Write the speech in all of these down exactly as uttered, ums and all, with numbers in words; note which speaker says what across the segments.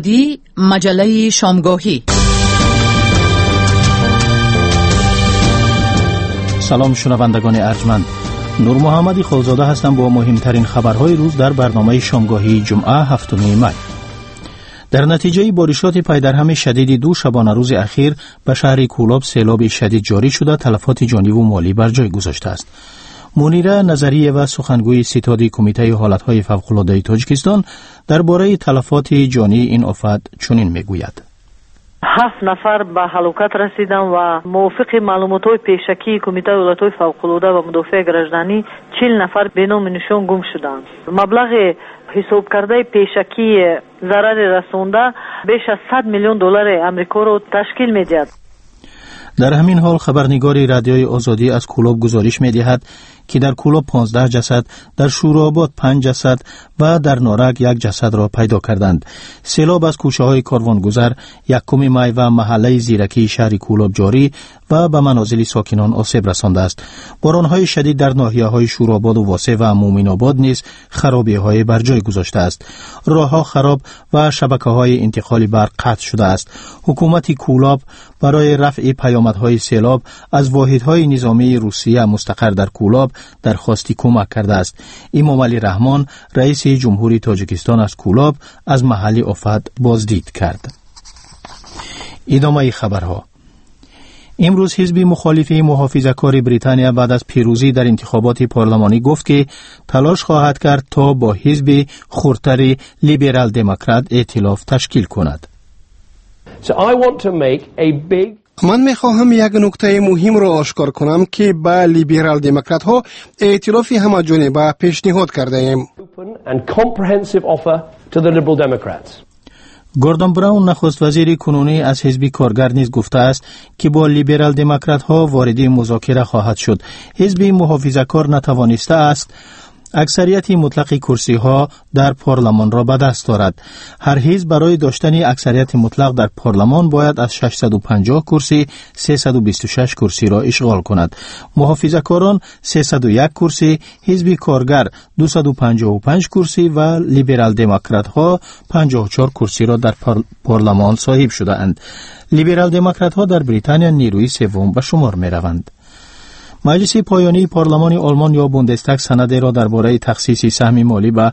Speaker 1: آزادی، مجله شامگاهی.
Speaker 2: سلام شنوندگان ارجمند، نور محمدی خالزاده هستم با مهمترین خبرهای روز در برنامه شامگاهی جمعه هفتم می. در نتیجه بارشات پی در هم شدید دو شبانه روز اخیر به شهر کولاب سیلاب شدید جاری شده، تلفات جانی و مالی بر جای گذاشته است. منیره نظریه و سخنگوی ستاد کمیته حالتهای فوق‌العاده تاجیکستان درباره تلفات جانی این آفت چنین میگوید:
Speaker 3: هفت نفر به هلاکت رسیدن و موافق معلومات‌های پیشکی کمیته حالتهای فوق‌العاده و مدافع گردشدنی چهل نفر به نام نشان گم شدند. مبلغ حساب کرده پیشکی ضرر رسونده بیش از صد میلیون دلار آمریکا را تشکیل می‌دهد.
Speaker 2: در همین حال خبرنگار رادیوی آزادی از کولاب گزارش می‌دهد که در کولاب پانزده جسد، در شوراباد پنج جسد و در نارک یک جسد را پیدا کردند. سیلاب از کوچه‌های کاروانگذر، یکم می و محله زیرکی شهر کولاب جاری و به منازل ساکنان آسیب رسانده است. باران‌های شدید در ناحیه‌های شوراباد و واسه و مومین آباد نیز خرابی‌های بر جای گذاشته است. راه‌ها خراب و شبکه‌های انتقال برق قطع شده است. حکومت کولاب برای رفع پیامدهای سیلاب از واحدهای نظامی روسیه مستقر در کولاب درخواستی کمک کرده است. امام علی رحمان رئیس جمهوری تاجیکستان از کولاب از محل آفت بازدید کرد. ادامه خبرها. امروز حزب مخالف محافظه‌کار بریتانیا بعد از پیروزی در انتخابات پارلمانی گفت که تلاش خواهد کرد تا با حزب خردتر لیبرال دموکرات ائتلاف تشکیل کند.
Speaker 4: So I want to make a big
Speaker 5: من میخواهم یک نکته مهم را آشکار کنم که با لیبرال دموکرات ها ائتلافی همه‌جانبه پیشنهاد کرده ایم.
Speaker 4: and comprehensive offer to the Liberal Democrats.
Speaker 2: گوردون براون نخست وزیر کنونی از حزب کارگر نیز گفته است که با لیبرال دموکرات ها وارد مذاکره خواهد شد. حزب محافظه‌کار نتوانسته است اکثریت مطلق کرسی ها در پارلمان را به دست دارد. هر حزب برای داشتن اکثریت مطلق در پارلمان باید از ششصد و پنجاه کرسی سیصد و بیست و شش کرسی را اشغال کند. محافظه‌کاران سیصد و یک کرسی، حزب کارگر دویست و پنجاه و پنج کرسی و لیبرال دموکرات ها پنجاه و چهار کرسی را در پارلمان صاحب شده اند. لیبرال دموکرات ها در بریتانیا نیروی سوم به شمار می روند. مجلس پایانی پارلمان آلمان یا بوندستاگ سند را درباره تخصیص سهم مالی به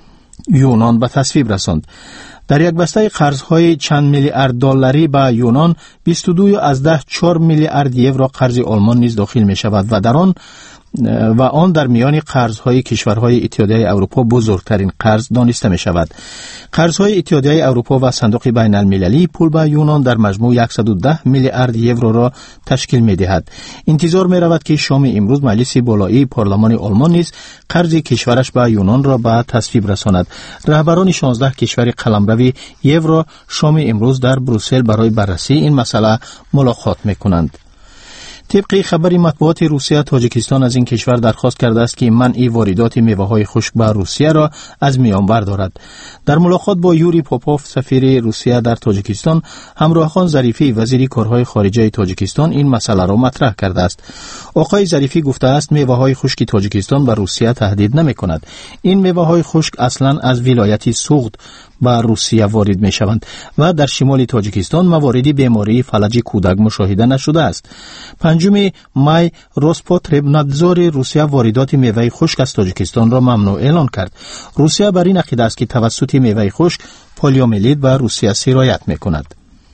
Speaker 2: یونان به تصویب رساند. در یک بسته قرض‌های چند میلیارد دلاری به یونان بیست و دو از ده چهار میلیارد یورو قرض آلمان نیز داخل می شود و در آن و آن در میان قرض‌های کشورهای اتحادیه اروپا بزرگترین قرض دانسته می شود. قرض‌های اتحادیه اروپا و صندوق بین المللی پول به یونان در مجموع صد و ده میلیارد یورو را تشکیل می دهد. انتظار می رود که شام امروز مجلس بالایی پارلمان آلمان نیز قرض کشورش به یونان را به تصویب رساند. رهبران شانزده کشور قلمرو یورو شام امروز در بروسل برای بررسی این مسئله ملاقات می کنند. طبق خبر مطبوعات روسیه، تاجیکستان از این کشور درخواست کرده است که منع واردات میوه‌های خشک به روسیه را از میان بردارد. در ملاقات با یوری پوپوف سفیر روسیه در تاجیکستان، همراه خان ظریفی وزیر کارهای خارجه تاجیکستان این مسئله را مطرح کرده است. آقای ظریفی گفته است میوه‌های خشک تاجیکستان به روسیه تهدید نمی‌کند. این میوه‌های خشک اصلاً از ولایت سوغد به روسیه وارد می شوند و در شمال تاجیکستان مواردی بیماری فلج کودک مشاهده نشده است. پنجم می روسپوتربنادزور روسیه واردات میوه خشک از تاجیکستان را ممنوع اعلان کرد. روسیه بر این عقیده است که توسط میوه خشک پولیومیلیت به روسیه سرایت می کند.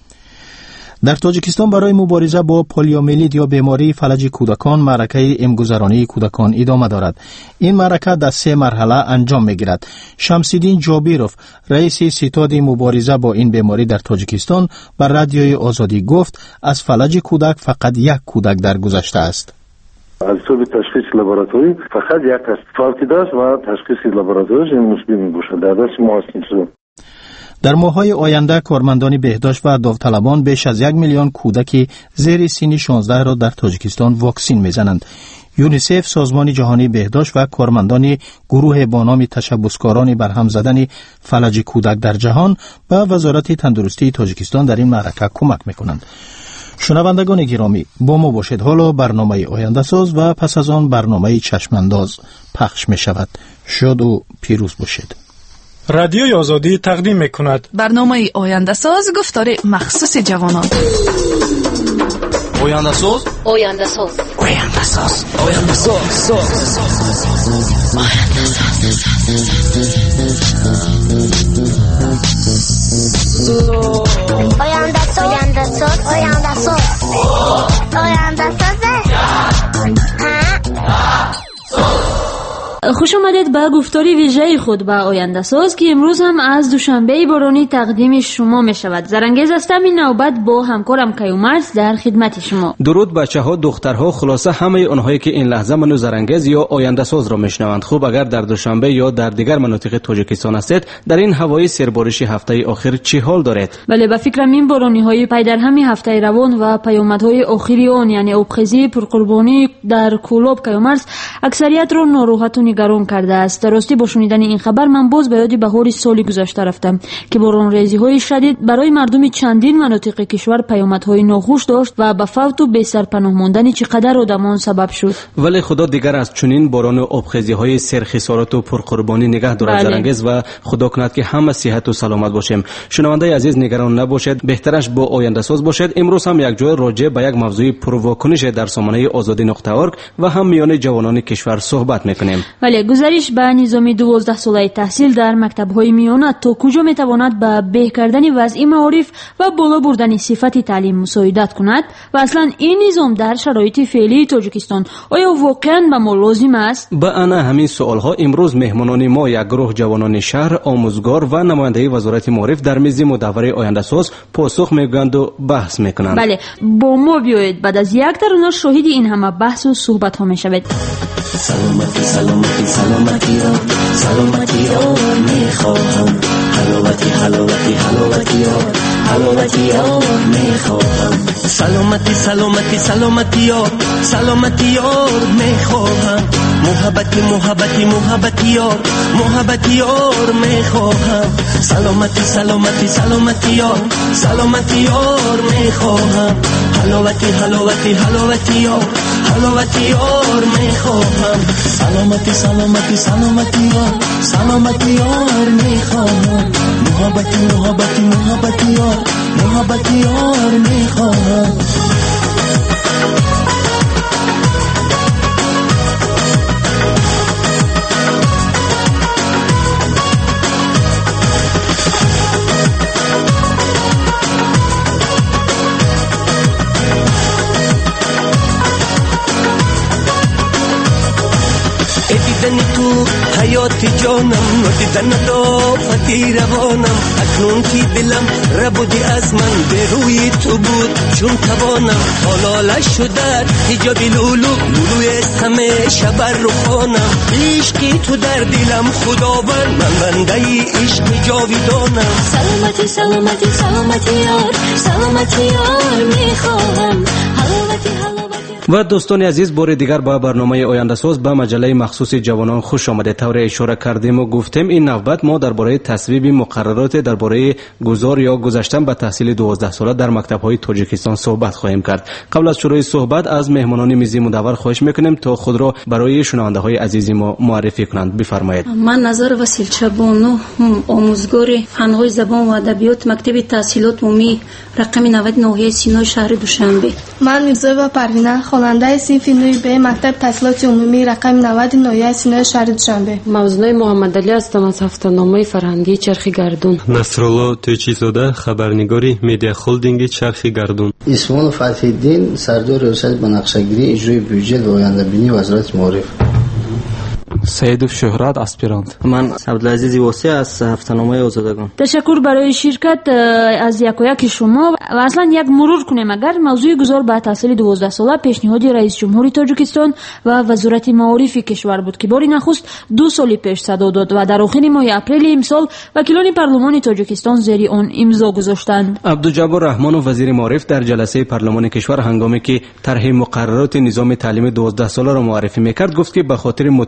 Speaker 2: در تاجیکستان برای مبارزه با پولیومیلیت یا بیماری فلج کودکان معرکه امگذرانی کودکان ادامه دارد. این معرکه در سه مرحله انجام می‌گیرد. شمس‌الدین جابیروف رئیس ستاد مبارزه با این بیماری در تاجیکستان بر رادیوی آزادی گفت از فلج کودک فقط یک کودک درگذشته است.
Speaker 6: از طور تشخیص لابراتوری فقط یک است. فرقی داشت و تشخیص لابراتوریش مثبت می‌باشد. در دست ما است.
Speaker 2: در ماه‌های آینده کارمندان بهداشت و داوطلبان بیش از یک میلیون کودک زیر سن شانزده را در تاجیکستان واکسین می‌زنند. یونیسف، سازمان جهانی بهداشت و کارمندان گروه با نام تشبثکاران برهم زدن فلج کودک در جهان به وزارت تندرستی تاجیکستان در این معرکه کمک می‌کنند. شنوندگان گرامی، با ما باشید. حالا برنامه آینده ساز و پس از آن برنامه چشمانداز پخش می‌شود. شاد و پیروز باشید.
Speaker 7: رادیوی آزادی تقدیم می‌کند
Speaker 1: برنامه آینده ساز گفتار مخصوص جوانان.
Speaker 8: آینده ساز
Speaker 9: آینده ساز
Speaker 8: آینده ساز آینده ساز
Speaker 9: آینده ساز آینده ساز آینده ساز آینده ساز
Speaker 10: خوش آمدید به گفتاری ویژه خود به آینده ساز که امروز هم از دوشنبه بارانی تقدیم شما می شود. زرانگیز هستم، این نوبت با همکارم کیومرز در خدمت شما.
Speaker 11: درود بچه‌ها، دخترها، خلاصه همه اونهایی که این لحظه منو زرانگیز یا آینده ساز را میشنوند. خوب اگر در دوشنبه یا در دیگر مناطق تاجیکستان هستید، در این هوای سربارش هفته آخر چه حال دارید؟
Speaker 10: بله، به فکرم این بارانی های پی در همی هفته روان و پیامدهای آخری آن، یعنی آبخیزی پرقربانی در کولاب کیومرز اکثریت را ناراحت و نگران کرده است. راستی با شنیدن این خبر من باز به یاد بهار سال گذشته رفتم که باران‌ریزی‌های شدید برای مردم چندین مناطق کشور پیامدهای ناخوش داشت و به فوت و بی سرپناه ماندن چقدر آدمان سبب شد.
Speaker 11: ولی خدا دیگر از چنین باران و آبخیزی‌های سرخسارات و پرقربانی نگه دارد. بله. زرانگیز و خدا کند که همه صحت و سلامت باشیم. شنونده عزیز نگران نباشید، بهترش با آینده ساز باشید. امروز هم یک جای راجع به یک موضوع پرواکنش در سامانه آزادی نقطه اورگ و هم میان جوانان کشور صحبت می‌کنیم.
Speaker 10: ولی گزارش به نظام دوازده ساله تحصیل در مکتب‌های میانه تا کجا می‌تواند به بهتر کردن وضع معارف و بالا بردن صفت تعلیم مساعدت کند و اصلا این نظام در شرایط فعلی تاجیکستان آیا واقعاً به ما لازم است؟
Speaker 11: با انا همین سوال‌ها امروز مهمانان ما یک گروه جوانان شهر، آموزگار و نماینده وزارت معارف در میز مدور آینده ساز پاسخ می‌گویند و بحث می‌کنند.
Speaker 10: بله، با ما بیایید بعد از یک ترانه شاهد این همه بحث و صحبت‌ها می‌شوید.
Speaker 12: سلامتی سلامتی سلامتی ها سلامتی ها میخواهم حلاوتی حلاوتی حلاوتی ها حلاوتی ها میخواهم سلامتی سلامتی سلامتی ها سلامتی ها میخواهم محبتی محبتی محبتی ها محبتی ها میخواهم سلامتی سلامتی سلامتی ها سلامتی ها میخواهم حلاوتی حلاوتی حلاوتی ها حلاوتی ها میخواهم سلامتی سلامتی سلامتی ها سلامتی ها میخواهم محبتی محبتی محبتی ها محبتی ها میخواهم دیدن تو حیات جانم ندیدن دافتی روانم اکنون که دلم ربودی از من به روی تو بود چون توانم حالاله شده حجاب لولو لولوی همه شبر رو خانم عشقی تو در دلم خداوند من بنده عشق جاویدانم سلامتی سلامتی سلامتی یار سلامتی یار میخواهم حلاوتی حلاوتی.
Speaker 11: و دوستان عزیز، بار دیگر با برنامه آینده ساز به مجله مخصوص جوانان خوش آمده. طور اشاره کردیم و گفتیم این نوبت ما درباره تصویب مقررات درباره گذار یا گذشتن به تحصیل دوازده ساله در مکتب‌های تاجیکستان صحبت خواهیم کرد. قبل از شروع صحبت از مهمانان میزی مدور خواهش میکنیم تا خود را برای شنونده‌های عزیز ما معرفی کنند. بفرمایید.
Speaker 13: من نظر وسیلچه بانو، آموزگار فن‌های زبان و ادبیات مکتب تحصیلات عمومی رقم نود ناحیه سینای شهر دوشنبه.
Speaker 14: من میرزا پروینه، خواننده صنف نوی به مکتب تحصیلات عمومی رقم نود ناحیه سینای شهر دوشنبه.
Speaker 15: موضوع محمد علی هستم از هفته‌نامه فرهنگی چرخ گردون.
Speaker 16: نصرالله تویچیزاده، خبرنگاری مدیا هلدینگ چرخ گردون.
Speaker 17: اسمان فتح‌الدین، سردار ریاست بنقشه‌گیری اجرای بودجه و آینده‌بینی وزارت معارف.
Speaker 18: سیدوف شهرت اسپیرانت.
Speaker 19: من عبدالعزیز واسی از هفته‌نامه آزادگان.
Speaker 10: تشکر برای شرکت از یک و یک شما و اصلا یک مرور کنیم. اگر موضوع گذار به تحصیل دوازده ساله پیشنهاد رئیس جمهوری تاجیکستان و وزارت معارف کشور بود که باری نخست دو سال پیش صدا داد و در آخر ماه اپریل امسال وکیلان پارلمان تاجیکستان زیر آن امضا گذاشتند.
Speaker 11: عبدالجبار رحمان و وزیر معارف در جلسه پارلمان کشور هنگامی که طرح مقررات نظام تعلیم دوازده ساله را معرفی میکرد گفت که به خاطر مطابق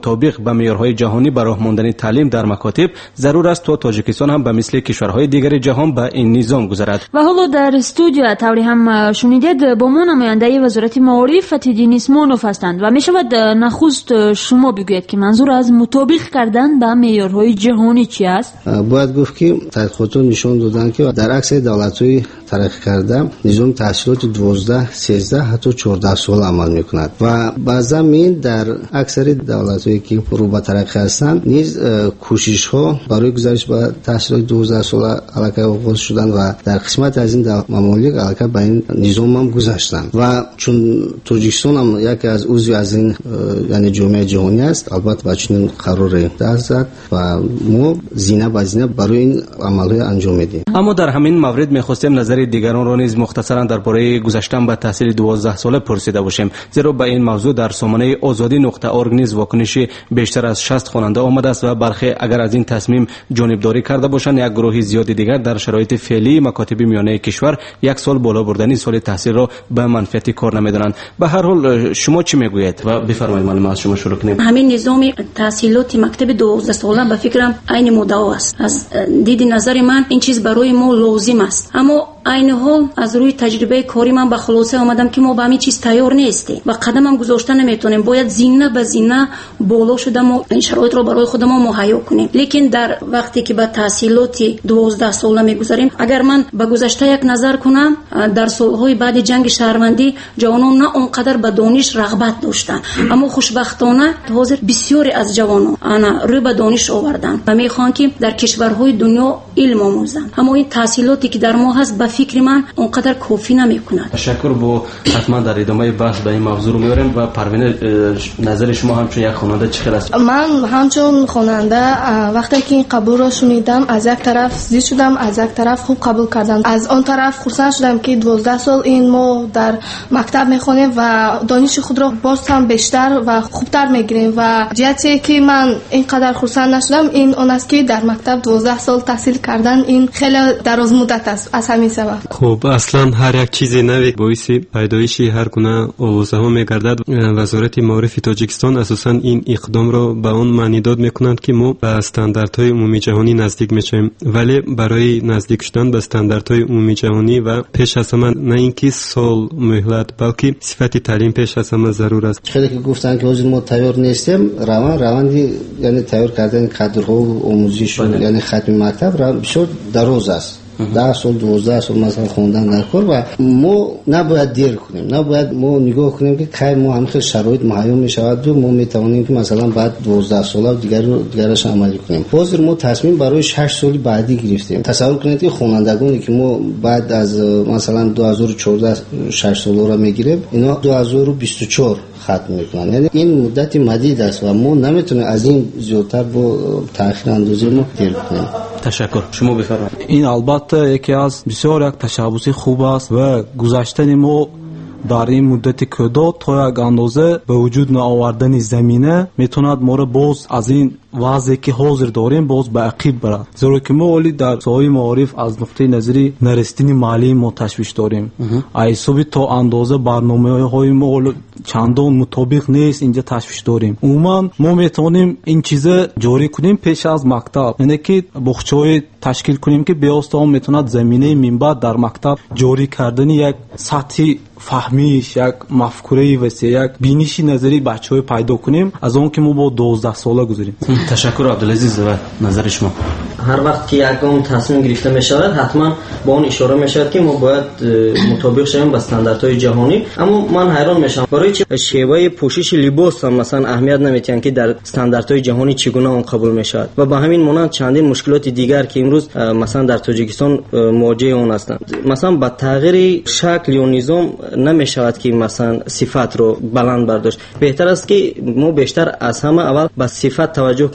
Speaker 11: به معیارهای جهانی به راه ماندن تعلیم در مکاتب ضرور است تا تاجیکستان هم به مثل کشورهای دیگر جهان به این نظام گذرد.
Speaker 10: و حالا در استودیو طوری هم شنیدید با ما نماینده وزارت معارف فتیدین اسمانوف هستند و می شود نخست شما بگویید که منظور از مطابق کردن به معیارهای جهانی چی است؟
Speaker 17: باید گفت که تحقیقات نشون دادن که در اکثر دولت‌های ترقی کرده نظام تحصیلات دوازده، سیزده حتی چهارده سال عمل میکند و بعضا این در اکثر دولت‌هایی که رو به ترقی هستند نیز کوشش‌ها برای گذارش به تحصیلات دوازده سال علاقه آغاز شدن و در قسمت از این ممالک علاقه به این نظام هم گذاشتند و چون تاجیکستان هم یکی از عضو از این یعنی جامعه جهانی است البته با چنین قرار دست زد و ما زینه به زینه برای این عمل‌های انجام میدیم.
Speaker 11: اما در همین مورد می‌خواستیم نظر دیگران را نیز مختصرا درباره گذشتن به تحصیل دوازده ساله پرسیده باشیم، زیرا به این موضوع در سامانه آزادی نقطه ارگ نیز واکنش بیشتر از شصت خواننده آمده است و برخی اگر از این تصمیم جانبداری کرده باشند یک گروه زیادی دیگر در شرایط فعلی مکاتب میانه کشور یک سال بالا بردن سال تحصیل را به منفعت کار نمیدانند. به هر حال شما چی میگویید و بفرمایید معلم از شما شروع کنیم.
Speaker 13: همین نظام تحصیلات مکتب دوازده ساله به فکرم عین مدعا است. از دید نظر من این چیز برای ما لازم است، اما این حال از روی تجربه کاری من به خلاصه آمدم که ما به همین چیز تیار نیستیم و قدمم گذاشته نمیتونیم. باید زینه به زینه بالا شده ما این شرایط را برای خود ما مهیا کنیم. لیکن در وقتی که به تحصیلات دوازده ساله میگذاریم، اگر من به گذشته یک نظر کنم، در سالهای بعد جنگ شهروندی جوانان نه اونقدر به دانش رغبت داشتند، اما خوشبختانه حاضر بسیاری از جوانان انا روی به دانش آوردن و میخوان که در کشورهای دنیا علم آموزند. اما این تحصیلاتی که در ما هست به فکر من اونقدر کافی نمیکند.
Speaker 11: تشکر. با حتما در ادامه بحث به این موضوع رو میبریم و پروین نظر شما همچون یک خواننده چی است؟
Speaker 14: من همچون خواننده وقتی که این قبول رو شنیدم از یک طرف زیاد شدم، از یک طرف خوب قبول کردم. از آن طرف خرسند شدم که دوازده سال این ما در مکتب میخونیم و دانش خود را باز هم بیشتر و خوبتر میگیریم و جهتی که من اینقدر خرسند نشدم این اون است که در مکتب دوازده سال تحصیل کردن این خیلی دراز مدت است. از همین سبب
Speaker 16: خب اصلا هر یک چیز نوی باعث پیدایش هر گونه آوازه ها میگردد. وزارت معارف تاجیکستان اساسا این اقدام را به اون معنی داد میکنند که ما به استانداردهای عمومی جهانی نزدیک میشیم، ولی برای نزدیک شدن به استانداردهای عمومی جهانی و پیش از همه نه اینکه سال مهلت بلکه صفت تعلیم پیش از همه ضرور است.
Speaker 17: خیلی که گفتن که ما تیار نیستیم، روان روندی یعنی تیار کردن کادرها و آموزش یعنی ختم مکتب را بسیار دراز است. ده سال دوازده سال مثلا خوندن در کار و ما نباید دیر کنیم، نباید ما نگاه کنیم که کی ما هم خیلی شرایط مهیا می شود و ما می توانیم که مثلا بعد دوازده سال دیگر دیگرش عملی کنیم. حاضر ما تصمیم برای شش سال بعدی گرفتیم. تصور کنید که خوانندگانی که ما بعد از مثلا دو هزار و چهارده شش سال را میگیریم اینا دو هزار و بیست و چهار ختم میکنن، یعنی این مدت مدید است و ما نمیتونیم از این زیادتر با تأخیر اندازه ما دیر کنیم.
Speaker 11: تشکر. شما بفرمایید.
Speaker 18: این البته یکی از بسیار یک تشبوس خوب است و گذشتن ما در این مدت کوتاه تا یک اندازه به وجود نآوردن زمینه میتوند ما را باز از این وضعی که حاضر داریم باز به عقب برد، زیرا که ما ولی در ساحه معارف از نقطه نظری نرسیدن مالی ما تشویش داریم. ایسابی تا اندازه برنامه‌های ما چندان مطابق نیست، اینجا تشویش داریم. عموما ما میتونیم این چیزا جاری کنیم پیش از مکتب، یعنی که بخشای تشکیل کنیم که بیاستا میتوند زمینه منبع در مکتب جاری کردن یک سطحی فهمیش، یک مفکوره وسیع، یک بینش نظری بچه‌ها پیدا کنیم از اون که ما با دوازده ساله گذاریم.
Speaker 11: تشکر عبدالعزیز. و نظر شما؟
Speaker 19: هر وقت که یک گام تصمیم گرفته می شود حتما با اون اشاره می شود که ما باید مطابق شویم با استانداردهای جهانی. اما من حیران میشم برای چه شیوه پوشش لباس هم مثلا اهمیت نمیدن که در استانداردهای جهانی چگونه اون قبول می شود و با همین مانند چندین مشکلات دیگر که امروز مثلا در تاجیکستان مواجه اون هستند. مثلا با تغییر شکل یا نظام نمی شود که مثلا صفات رو بلند برداشت. بهتر است که ما بیشتر از همه اول به صفات توجه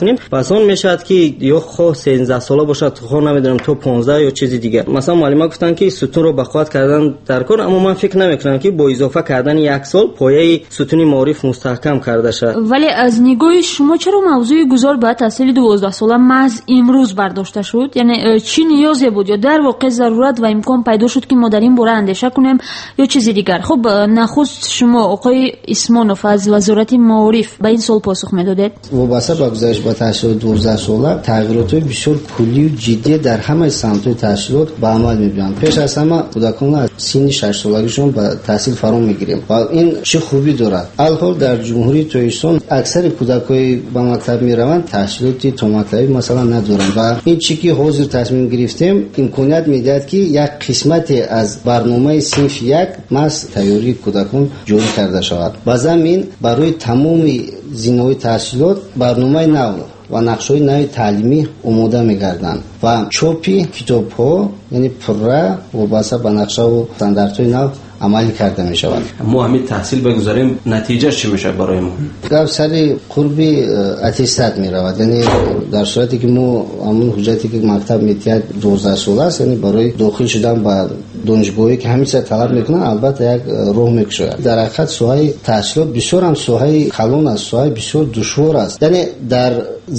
Speaker 19: کنیم پس اون میشد که یا خو سیزده ساله باشد خو نمیدونم تو پانزده یا چیزی دیگه. مثلا معلم گفتن که ستون رو بخواد کردن در کار، اما من فکر نمیکنم که با اضافه کردن یک سال پایه ستون معارف مستحکم کرده شد.
Speaker 10: ولی از نگاه شما چرا موضوع گذار به تحصیل دوازده ساله محض امروز برداشته شد؟ یعنی چی نیازی بود یا در واقع ضرورت و امکان پیدا شد که ما در این باره اندیشه کنیم یا چیزی دیگر؟ خب نخست شما آقای اسمانوف از وزارت معارف به این سوال پاسخ میدادید؟
Speaker 17: وابسته به گزارش با تحصیل دوازده ساله تغییرات بسیار کلی و جدی در همه سمت‌های تحصیلات به عمل می‌آید. پیش از همه کودکان از سن شش سالگیشون به تحصیل فرا میگیریم و این چه خوبی دارد. الحال در جمهوری تاجیکستان اکثر کودکای به مکتب میروند تحصیلاتی تا مکتبی مثلا ندارند و این چیزی که حاضر تصمیم گرفتیم امکانیت میدهد که یک قسمتی از برنامه صنف یک مس تیاری کودکان جاری کرده شود. با زمین برای تمام زینه‌های تحصیلات برنامه نو و نقشه‌های نوی تعلیمی آماده می‌گردند و چاپی کتاب‌ها یعنی پره وابسته به نقشه و استانداردهای نو عملی کرده می شود.
Speaker 11: ما همین تحصیل بگذاریم نتیجه چی میشه برای ما؟
Speaker 17: گفت سری قربی اتستاد می رود، یعنی در صورتی که ما همون حجتی که مکتب میتید دوازده ساله است، یعنی برای داخل شدن به دانشگاهی که همیشه طلب میکنن البته یک راه میکشه. در حقیقت سوهای تحصیلات بسیار هم سوهای خلون است، سوهای بسیار دشوار است. یعنی در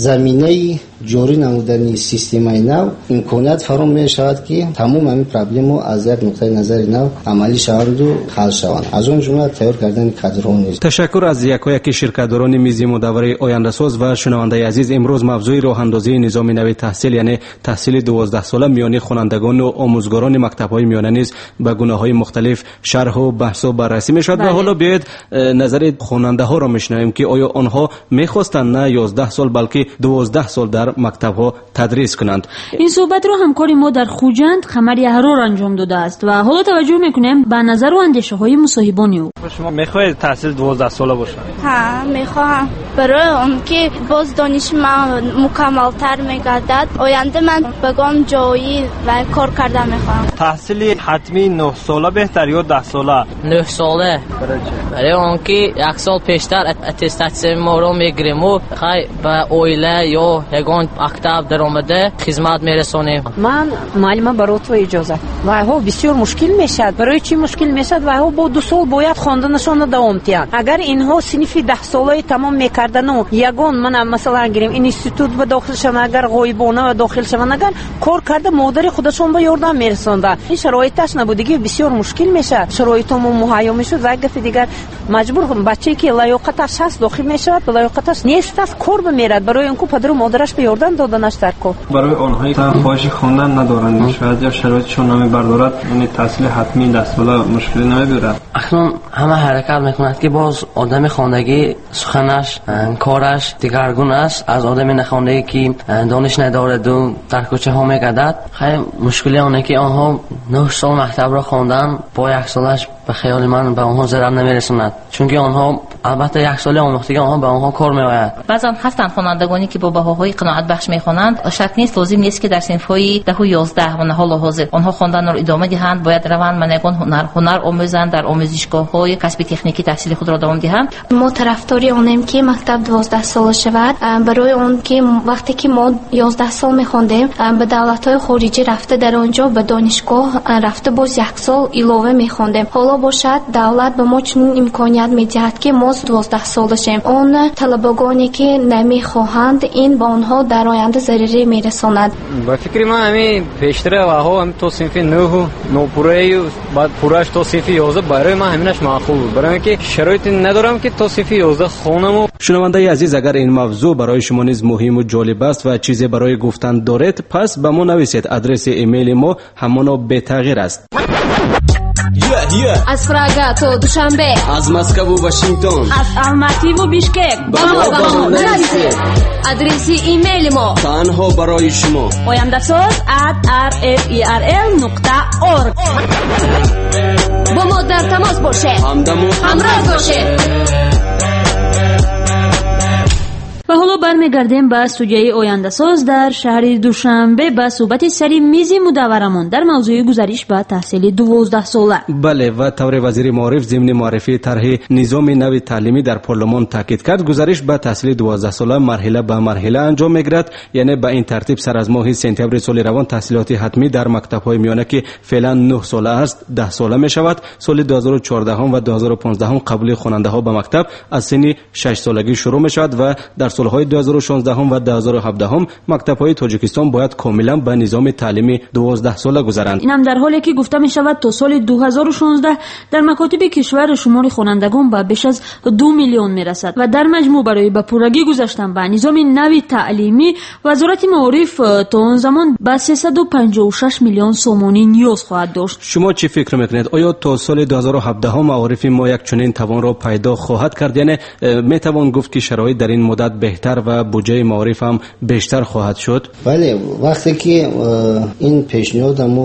Speaker 17: زمینه جاری نمودن سیستم نو امکانیت فراهم می شود که تمام همین پرابلم از یک نقطه نظر نو عملی شوند و حل شوند. از اون جمله تیار کردن کادرها نیست.
Speaker 11: تشکر از یکایک شرکت‌داران میز مداوره آینده ساز و شنونده عزیز. امروز موضوع راه اندازی نظام نوی تحصیل یعنی تحصیل دوازده ساله میان خوانندگان و آموزگاران مکتب‌های میانه نیز به گونه‌های مختلف شرح و بحث و بررسی میشد. و حالا بیاید نظر خواننده‌ها را میشنویم که آیا آنها میخواستند نه یازده سال بلکه دوازده سال در مکتب‌ها تدریس کنند.
Speaker 10: این صحبت رو همکاری ما در خوجند قمر یحرور انجام داده است و حالا توجه میکنیم به نظر و اندیشه های مصاحبان او.
Speaker 7: شما میخواهید تحصیل دوازده ساله باشه؟
Speaker 9: ها میخواهم، برای اون که باز دانش من مکمل تر میگردد، آینده من بگم جایی و کار کرده میخواهم.
Speaker 7: تحصیل حتمی نه ساله بهتر یا ده ساله؟
Speaker 20: نه ساله. برای اون که یک سال پیشتر اتستاتسیون ما رو میگیریم و خیلی به اویله یا یگان مکتب در آمده خدمت میرسونیم.
Speaker 21: من معلم برای تو اجازه و ها بسیار مشکل میشد. برای چی مشکل میشد؟ و ها با دو سال باید خواندنشون دوام تیان. اگر اینها صنف ده ساله تمام میکردن و یگان من مثلا گیریم اینستیتوت به داخل شون، اگر غایبانه و داخل شون، اگر کار کرده مادر خودشون به یاردن میرسوندن، این شرایطش نبودگی بسیار مشکل میشه. شرایطمون مهیا میشد و یک دفعه دیگر مجبور بچه‌ای که لیاقتش هست داخل میشود به لیاقتش نیست است کار بمیرد. برای اینکه پدر و مادرش به یاردن دادنش در کار.
Speaker 16: برای آنهایی که خواهش خواندن ندارند شاید یا شرایطشون نمیبردارد، یعنی تحصیل حتمی ده ساله مشکلی نمیبرد.
Speaker 20: اکنون همه حرکت میکند که باز آدم خواندگی سخنش کارش دیگرگون است از آدم نخواندگی که دانش ندارد و در کوچه ها میگردد. خیلی مشکلی آنه که آنها نه سال مکتب را خواندن با یک سالش به خیال من به آنها ضرر نمیرسوند، چون که آنها البته یک سال آموختگی آنها به آنها کار میآید.
Speaker 22: بعضن هستند خوانندگانی که با بهاهای قناعت بخش میخوانند. شک نیست لازم نیست که در صنف‌های ده و یازده و حال حاضر آنها خواندن را ادامه دهند. باید روند منگان هنر هنر آموزند، در آموزشگاه‌های کسب تکنیکی تحصیل خود را دوام دهند.
Speaker 9: ما طرفداری آنیم که مکتب دوازده ساله شود، برای اون که وقتی که ما یازده سال میخواندیم به دولت‌های خارجی رفته در آنجا به دانشگاه رفته باز یک سال علاوه میخواندیم. حالا باشد دولت به ما چنین امکانیت میدهد که ما دوازده ساله شیم. اون طلبگانی که نمیخواهند این با آنها در آینده ضرری میرساند.
Speaker 7: با فکر من همین پیشتر و ها هم تو صنف نه و نوپوره و بعد پورش تو صنف یازده برای من همینش معقول بود، برای اینکه شرایطی ندارم که تو صنف یازده خونم.
Speaker 11: شنونده عزیز، اگر این موضوع برای شما نیز مهم و جالب است و چیزی برای گفتن دارید پس به ما نویسید. آدرس ایمیل ما همان به تغییر است.
Speaker 23: Yeah, yeah.
Speaker 10: از پراگا تا دوشنبه،
Speaker 23: از مسکو و واشنگتن،
Speaker 10: از الماتی و بیشکک
Speaker 23: با ما با ما نویسید.
Speaker 10: آدرس ایمیل ما
Speaker 23: تنها برای شما
Speaker 10: oyandasaz at r f e r l نقطه org. با ما در تماس باشه،
Speaker 23: همدم و
Speaker 10: همراه باشه. و حالا برمیگردیم به استودیوی آینده‌ساز در شهر دوشنبه به صحبت سری میز مدورمان در موضوع گزارش به تحصیل دوازده ساله.
Speaker 11: بله، و طور وزیر معارف ضمن معرفی طرح نظام نو تعلیمی در پارلمان تاکید کرد گزارش به تحصیل دوازده ساله مرحله به مرحله انجام میگیرد، یعنی به این ترتیب سر از ماه سپتامبر سال روان تحصیلات حتمی در مکتب‌های میانه که فعلا نه ساله است ده ساله می شود. سال دو هزار و چهارده و دو هزار و پانزده قبول خواننده‌ها به مکتب از سن شش سالگی شروع می شود و در سالهای دو هزار و شانزده و دو هزار و هفده مکتب‌های تاجیکستان باید کاملا به نظام تعلیمی دوازده ساله گذرند.
Speaker 10: اینم در حالی که گفته می شود تا سال دو هزار و شانزده در مکاتب کشور شمار خوانندگان به بیش از دو میلیون می رسد و در مجموع برای به پورگی گذاشتن به نظام نوی تعلیمی وزارت معارف تا آن زمان به سیصد و پنجاه و شش میلیون سومانی نیاز خواهد داشت.
Speaker 11: شما چی فکر میکنید؟ آیا تا سال دو هزار و هفده معارف ما یک چنین توان را پیدا خواهد کرد؟ یعنی می توان گفت که شرایط در این مدت بهتر و بودجه معارف هم بیشتر خواهد شد؟
Speaker 17: بله، وقتی که این پیشنهاد ما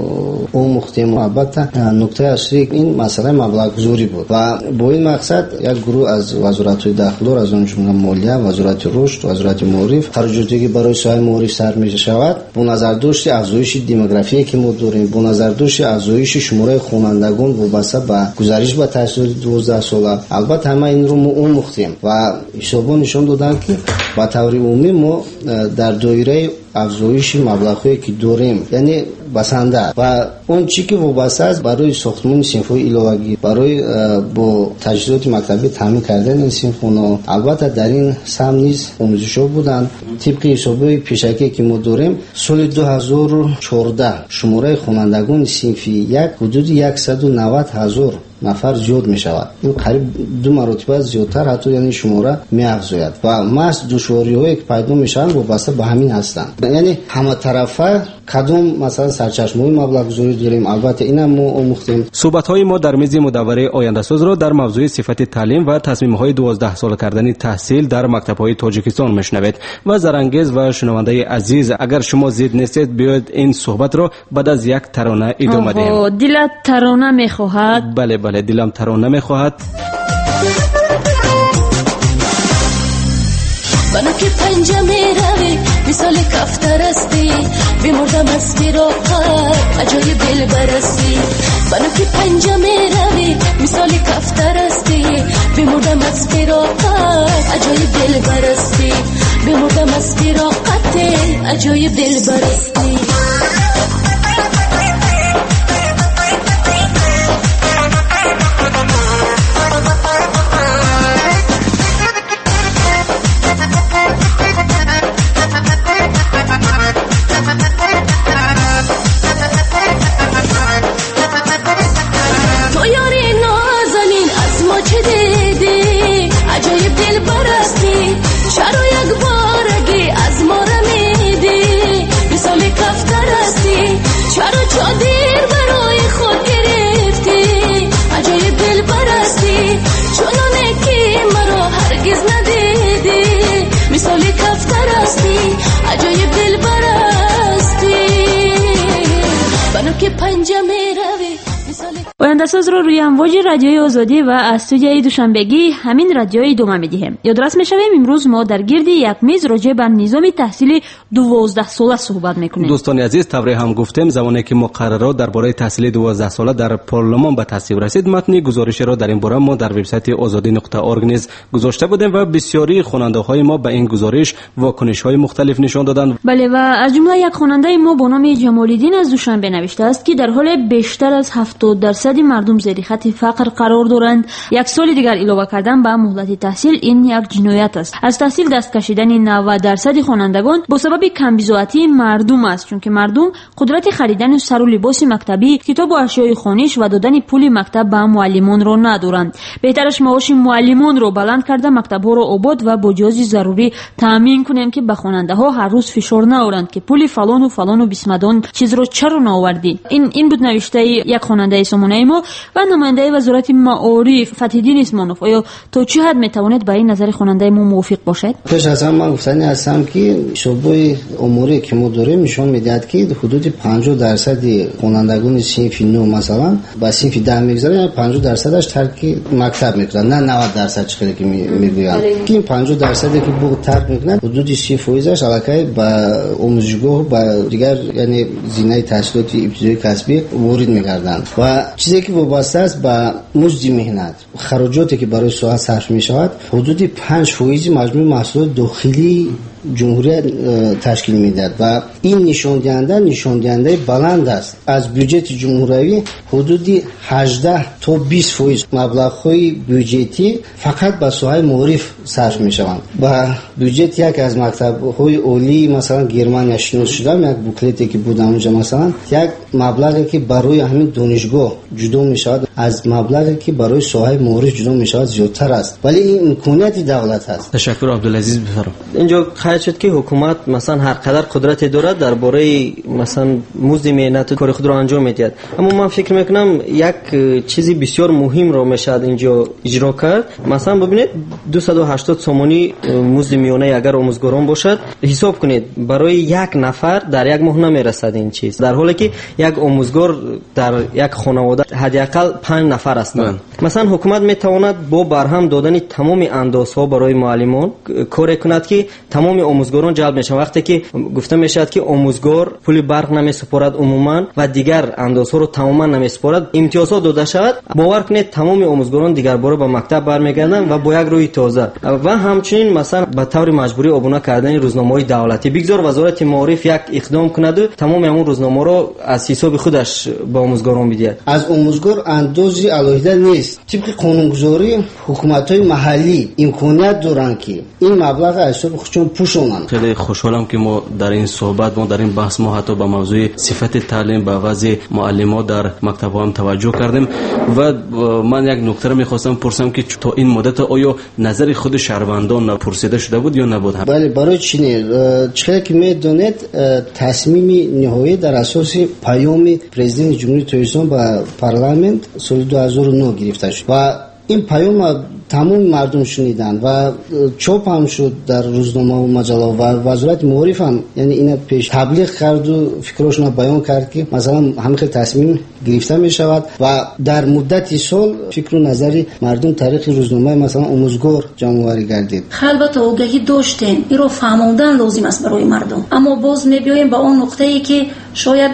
Speaker 17: اون مختم محبت نکته اصلی این مسئله مبلغ گذاری بود و با این مقصد یک گروه از وزارت داخله از اون جمله مالیه، وزارت رشد، وزارت معارف خرجاتی که برای سایر معارف سر می شود با نظر داشت افزایش دموگرافی که ما داریم، با نظر داشت افزایش شماره خوانندگان وابسته به گزارش به تحصیل دوازده ساله، البته همه این رو ما اون مختم و حسابا نشان دادن که با طور عمومی ما در دایره افزایش مبلغی که داریم یعنی بسنده و اون چی که وابسته است برای ساختمان صنف‌های علاوگی برای با تجهیزات مکتبی تامین کردن این صنف‌ها، البته در این سهم نیز آموزش‌ها بودند. طبق حساب‌های پیشکی که ما داریم سال دو هزار و چهارده شماره خوانندگان صنف یک حدود صد و نود هزار نفر زیاد می شود. این قریب دو مرتبه زیادتر حتی یعنی شماره می افزاید و ماست دشواری هایی که پیدا می شوند وابسته به همین هستند. یعنی همه طرفه کدوم مثلا سرچشمه‌های مبلغ گذاری داریم، البته اینم ما آموختیم.
Speaker 11: صحبت های ما در میز مدوره آینده ساز را در موضوع صفت تعلیم و تصمیم های دوازده ساله کردن تحصیل در مکتب های تاجیکستان میشنوید و زرانگیز و شنونده عزیز اگر شما زید نیستید بیاید این صحبت را بعد از یک ترانه ادامه دهیم.
Speaker 10: دلت ترانه میخواهد؟
Speaker 11: بله بله دلم ترانه میخواهد.
Speaker 3: منو که پنجه میروی مثال کفتر استی بمردم از فراقت عجایب دل برستی. منو که پنجه میروی مثال کفتر استی بمردم از فراقت عجایب دل برستی. بمردم از فراقت عجایب دل برستی.
Speaker 10: آینده ساز رو روی امواج رادیوی آزادی و استودیوی دوشنبگی همین رادیو ادامه میدیم. یادرس میشویم امروز ما در گرد یک میز راجع بر نظام تحصیلی دوازده ساله صحبت میکنیم.
Speaker 11: دوستان عزیز، طوری هم گفتیم زمانی که مقررات درباره تحصیل دوازده ساله در پارلمان به تصویب رسید متن گزارش را در این باره ما در وبسایت آزادی نقطه اورگ نیز گذاشته بودیم و بسیاری خواننده های ما به این گزارش واکنش های مختلف نشان دادند.
Speaker 10: بله و از جمله یک خواننده ما با نام جمال‌الدین از دوشنبه نوشته است که در حال بیشتر از هفتاد درصد مردم زیر خط فقر قرار دارند. یک سال دیگر علاوه کردن به مهلت تحصیل این یک جنایت است. از تحصیل دست کشیدن نود درصد خوانندگان با سبب کمبزاعتی مردم است، چون که مردم قدرت خریدن سر و لباس مکتبی، کتاب و اشیاء خوانش و دادن پول مکتب به معلمان را ندارند. بهترش معاش معلمان را بلند کرده مکتب‌ها را آباد و با جای ضروری تامین کنیم که به خواننده‌ها هر روز فشار نآورند که پول فلان و فلان و بسمدان چیز را چرا نآوردی. این این بود نوشته یک خواننده نماینده سامانه ما و نماینده وزارت معارف فتح‌الدین اسمانوف، آیا تا چه حد میتواند با این نظر خواننده ما موافق باشد؟
Speaker 17: پیش از همه من گفتنی هستم که شعبه اموری که ما داریم نشون میدهد که حدود پنجاه درصد خوانندگان صنف نو مثلا با صنف ده میگذارن، پنجاه درصدش ترک مکتب میکنن، نه نود درصد چقدر که میگویند که این پنجاه درصدی که بو ترک میکنن حدود سی فیصدش علاقه با آموزشگاه با دیگر یعنی زینه تحصیلات ابتدایی کسبی وارد میگردن و چیزی که وابسته است با مزد مهنت خراجاتی که برای ساعت صرف میشود حدود پنج فیصد مجموع محصولات داخلی جمهوری تشکیل میدهد و این نشان دهنده نشان دهنده بلند است. از بودجه جمهوری حدود هجده تا بیست فیصد مبلغ‌های بودجتی فقط به ساحه معارف صرف میشوند. و بودجه یک از مکتب‌های عالی مثلا گرمانیا شناس شده، یک بوکلتی که بود اونجا مثلا یک مبلغی که برای همین دانشگاه جدا میشود از مبلغی که برای ساحه معارف جدا میشود زیادتر است، ولی این امکانیت دولت است.
Speaker 11: تشکر. عبدالعزیز بفرمایید.
Speaker 19: اینجا خواهد شد که حکومت مثلا هر قدر قدرت دارد درباره مثلا مزد مهنت کار خود را انجام میدهد، اما من فکر میکنم یک چیزی بسیار مهم را میشد اینجا اجرا کرد. مثلا ببینید دویست و هشتاد سومانی مزد میانه اگر آموزگاران باشد، حساب کنید برای یک نفر در یک ماه نمیرسد این چیز، در حالی که یک آموزگار در یک خانواده حداقل پنج نفر هستند. مثلا حکومت میتواند با برهم دادن تمام اندازها برای معلمان کار کند که تمام آموزگاران جلب میشن. وقتی که گفته میشد که آموزگار پول برق نمیسپارد عموما و دیگر اندازها رو تماما نمیسپارد، امتیازات داده شود، باور کنید تمام آموزگاران دیگر باره به مکتب برمیگردن و با یک روی تازه. و همچنین مثلا به طور مجبوری ابونه کردن روزنامه‌های دولتی، بگذار وزارت معارف یک اقدام کند و تمام همون روزنامه رو از حساب خودش به آموزگاران بدهد.
Speaker 17: از آموزگار اندازی علاوه نیست. طبق قانونگذاری حکومت‌های محلی امکانیت دارند که این مبلغ از حساب خودشون پوشونن.
Speaker 11: خیلی خوشحالم که ما در این صحبت ما در این بحث ما حتی به موضوع صفت تعلیم به وضع معلمات در مکتب‌ها هم توجه کردیم و من یک نکته رو می‌خواستم پرسم که تا این مدت آیا نظر خود شهروندان پرسیده شده بود یا نبود؟
Speaker 17: بله، برای چی چرا که می‌دونید تصمیم نهایی در اساس پیام پرزیدنت جمهوری اسلامی به پارلمان سال دو هزار و نه گرفته شد و این پیام تمام مردم شنیدن و چاپ هم شد در روزنامه و مجله و وزارت معارف هم یعنی اینا پیش تبلیغ کرد و فکراشون بیان کرد که مثلا همین تصمیم گرفته می شود و در مدت سال فکر و نظری مردم طریق روزنامه مثلا آموزگار جمع‌آوری گردید.
Speaker 13: البته آگاهی داشتیم، این رو فهموندن لازم است برای مردم، اما باز می‌بیایم به اون نقطه‌ای که شاید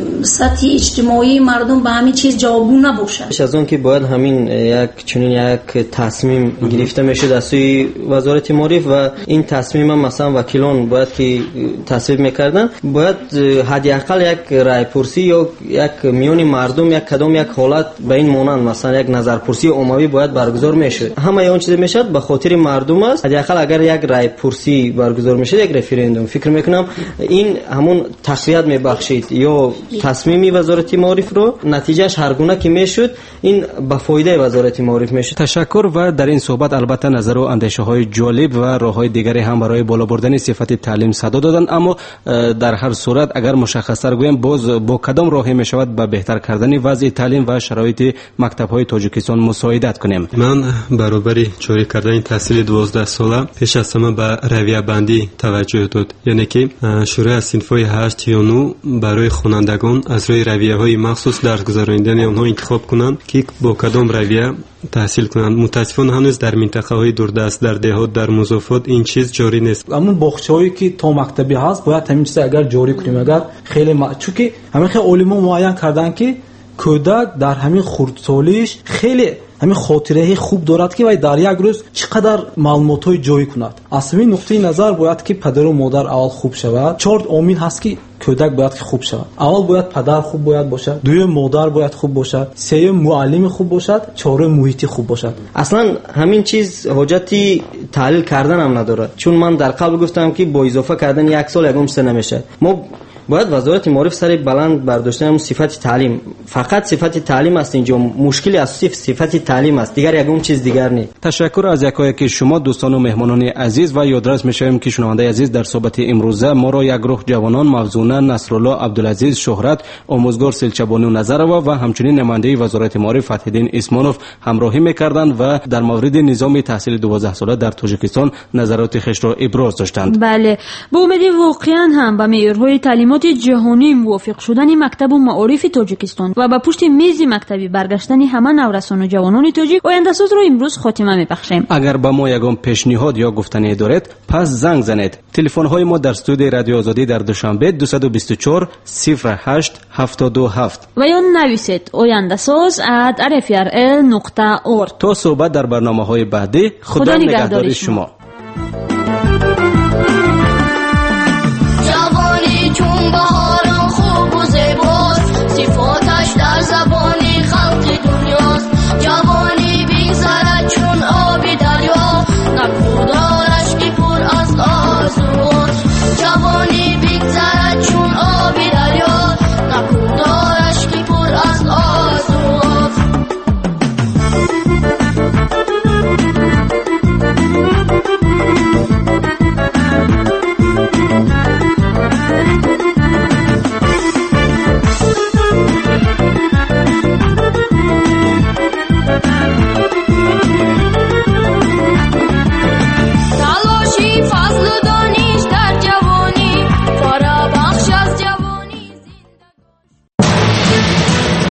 Speaker 13: سطح اجتماعی مردم به همین چیز جوابگو نباشد.
Speaker 19: پیش از اون که باید همین یک چنین یک تصمیم گرفته میشه از سوی وزارت معارف و این تصمیم هم مثلا وکیلان باید که تصویب میکردن، باید حداقل یک رای پرسی یا یک میون مردم یک کدام یک حالت به این مانند مثلا یک نظر پرسی عمومی باید برگزار میشه. همه اون چیز میشد به خاطر مردم است. حداقل اگر یک رای پرسی برگزار میشه، یک رفراندوم، فکر میکنم این همون تقویت میبخشید یا تصمیمی وزارت معارف رو نتیجهش هر گونه که میشد این به فایده وزارت معارف میشه.
Speaker 11: تشکر. و در این صحبت البته نظر و اندیشه های جالب و راه های دیگری هم برای بالا بردن صفت تعلیم صدا دادند، اما در هر صورت اگر مشخص‌تر گویم باز با کدام راهی می شود به بهتر کردن وضع تعلیم و شرایط مکتب های تاجیکستان مساعدت کنیم؟
Speaker 16: من برابری جاری کردن تحصیل دوازده ساله پیش از همه به رویه بندی توجه داد، یعنی که شروع از صنف های هشت یا نه برای خوانندگان از روی رویه های مخصوص درس گذراندن آنها انتخاب کنند که با کدام رویه تحصیل کنند. متاسفانه هنوز در منطقه های دوردست، در دهات، در مضافات این چیز جاری نیست.
Speaker 18: همون باغچه‌هایی که تا مکتبی هست باید همین چیز اگر جاری کنیم، اگر خیلی ما... چون همین خیلی علما معین کردن که کودک در همین خردسالیش خیلی همین خاطره خوب دارد که وای در یک روز چقدر معلومات‌های جایی کند. از همین نقطه نظر باید که پدر و مادر اول خوب شود. چهار عامل هست که کودک باید که خوب شود. اول باید پدر خوب باید باشد، دوم مادر باید خوب باشد، سوم معلم خوب باشد، چهارم محیط خوب باشد.
Speaker 19: اصلا همین چیز حاجتی تحلیل کردن هم نداره، چون من در قبل گفتم که با اضافه کردن یک سال یکم سه نمیشه. ما باید وزارت معارف سر بلند برداشتن هم صفت تعلیم، فقط صفت تعلیم است. اینجا مشکل اساسی صفت تعلیم است، دیگر یگون چیز دیگر نیست.
Speaker 11: تشکر از یکایی که شما دوستان و مهمانان عزیز و یادرس می‌شویم که شنونده عزیز در صحبت امروزه ما را یک گروه جوانان موزونه نصرالله عبدالعزیز شهرت آموزگار سلچبانو نظرова و همچنین نماینده وزارت معارف فتح‌الدین اسمانوف همراهی می‌کردند و در مورد نظام تحصیل دوازده ساله در تاجیکستان نظرات خود را ابراز داشتند.
Speaker 10: بله، با امید واقعا هم به معیارهای تعلیمات جهانی موافق شدن مکتب و معارف تاجیکستان و به پشت میز مکتبی برگشتن همه نورسان و جوانان تاجیک آینده ساز را امروز خاتمه می‌بخشیم.
Speaker 11: اگر با ما یگان پیشنهاد یا گفتنی دارید پس زنگ زنید. تلفن های ما در استودیو رادیو آزادی در دوشنبه دویست و بیست و چهار صفر هشت هفتاد و هفت
Speaker 10: و یا نویسید آینده ساز ات ار اف ار ال نقطه اورگ.
Speaker 11: تا صحبت در برنامه‌های بعدی. خدا, خدا نگهدار شما.
Speaker 3: جوانی چون